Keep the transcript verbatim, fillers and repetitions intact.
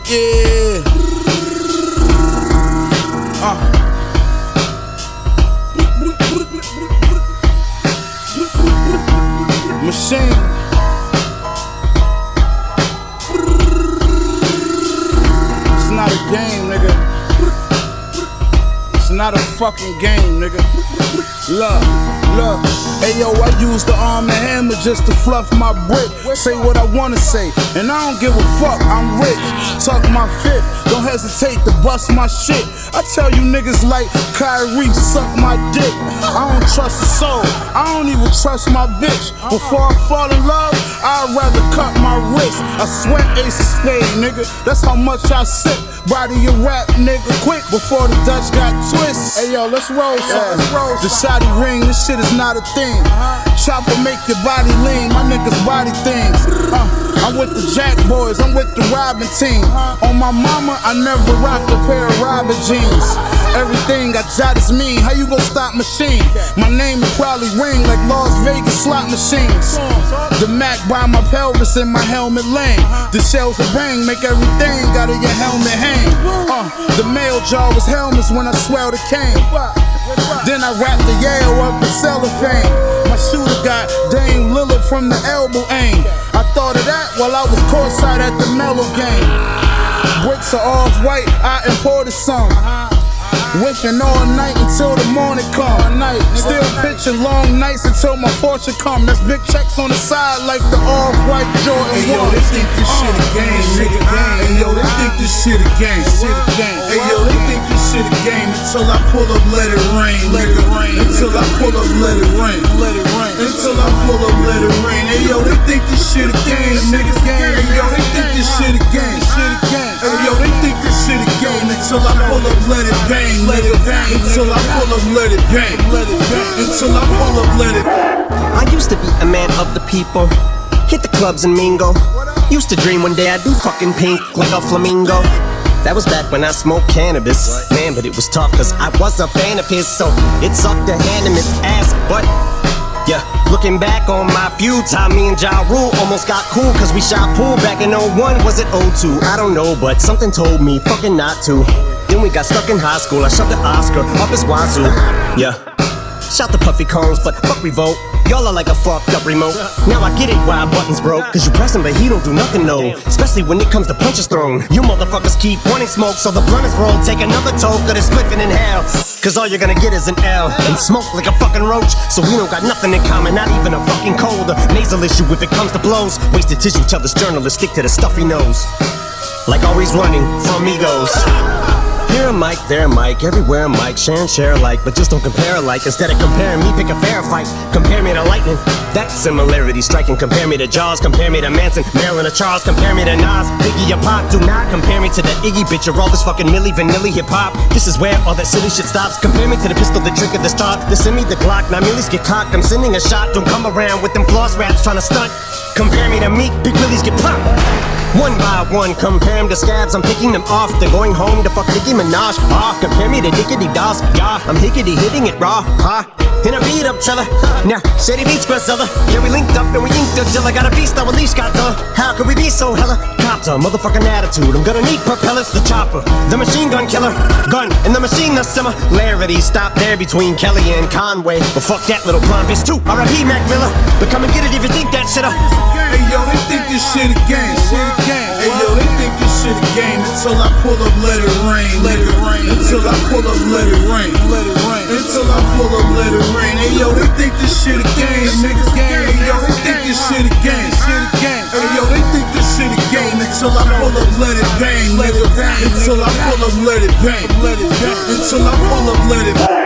Yeah. Uh. Machine. It's not a game, nigga. It's not a fucking game, nigga. Look, look. Hey yo, I use the arm and hammer just to fluff my brick. Say what I wanna say, and I don't give a fuck, I'm rich. Tuck my fit, don't hesitate to bust my shit. I tell you niggas like Kyrie, suck my dick. I don't trust a soul, I don't even trust my bitch. Before I fall in love, I'd rather cut my wrist. I sweat ace of spade, nigga, that's how much I sip. Body your rap, nigga, quick before the Dutch got twists. Hey yo, let's roll, yeah. Let's roll. The shotty ring, this shit is not a thing. Chopper make your body lean, my niggas body things. Uh, I'm with the Jack boys, I'm with the Robin team. On my mama, I never rocked a pair of Robin jeans. Everything I jot is mean, how you gon' stop machine? My name will probably ring like Las Vegas slot machines. The Mac by my pelvis and my helmet lane. The shells of bang make everything out of your helmet hang. Uh, the mail jar was helmets when I swelled the cane. Then I wrapped the Yale up in cellophane. My shooter got Dame Lillard from the elbow aim. I thought of that while I was courtside at the Mellow game. Bricks are off-white, I imported some. Whipping all night until the morning come. Still pitching long nights until my fortune come. That's big checks on the side like the off-white Jordan. Hey yo, they think this shit a game, nigga. Hey yo, they think this shit a game. Hey yo, they think this shit a game until I pull up, let it rain, let it rain. Until I pull up, let it rain, let it rain. Until I pull up, let it rain. Hey yo, they think this shit a game, niggas. Hey yo, they think this shit a game. Hey yo, they think this shit a game until I pull up, let it bang. Let it bang until I pull up, let it bang. Let it bang until I pull up, let it bang. I used to be a man of the people, hit the clubs and mingle. Used to dream one day I'd be fucking pink like a flamingo. That was back when I smoked cannabis. Man, but it was tough cause I was a fan of his, so it sucked to hand him his ass. But yeah, looking back on my feuds, how me and Ja Rule almost got cool cause we shot pool back in oh one, was it oh two? I don't know, but something told me fucking not to. Then we got stuck in high school, I shoved the Oscar up his wazoo. Yeah, shout the puffy cones, but fuck revolt. Y'all are like a fucked up remote. Now I get it why buttons broke, cause you press him but he don't do nothing, no. Especially when it comes to punches thrown. You motherfuckers keep wanting smoke, so the blunt is rolled. Take another toke that is spliffing in hell, cause all you're gonna get is an L. And smoke like a fucking roach, so we don't got nothing in common. Not even a fucking cold or nasal issue if it comes to blows. Wasted tissue, tell this journalist stick to the stuff he knows. Like always running from egos. Here a mic, there a mic, everywhere a mic. Share and share alike, but just don't compare alike. Instead of comparing me, pick a fair fight. Compare me to lightning, that similarity striking. Compare me to Jaws, compare me to Manson, Marilyn or Charles. Compare me to Nas, Biggie or Pop. Do not compare me to the Iggy bitch or all this fucking Milli Vanilli hip hop. This is where all that silly shit stops. Compare me to the pistol, the trick of the start. The send me the Glock, now millies get cocked. I'm sending a shot, don't come around with them floss raps trying to stunt. Compare me to Meek, big willies get popped. One by one, compare him to scabs, I'm picking them off. They're going home to fuck Nicki Minaj. Ah, compare me to Dickity Doss. Yeah, I'm hickety hitting it raw. Ha, in a beat up trailer. Now, Shady Beats Griselda. Yeah, we linked up and we inked until I got a beast that release got done. How could we be so hella? Cops a motherfucking attitude. I'm gonna need propellers, the chopper, the machine gun killer, gun and the machine the similarity. Stop there between Kelly and Conway. But fuck that little blonde bitch too. R I P Mac Miller. But come and get it if you think that shit up. Hey yo, they think this shit a game. Hey yo, they think this shit a game until I pull up, let it rain, let it rain. Until I pull up, let it rain, let it rain. Until I pull up, let it rain. Hey yo, they think this shit a game, niggas game. Hey yo, they think this shit a game, shit a game. Hey yo, they think this shit a game until I pull up, let it bang, let it bang. Until I pull up, let it bang, let it bang. Until I pull up, let it bang.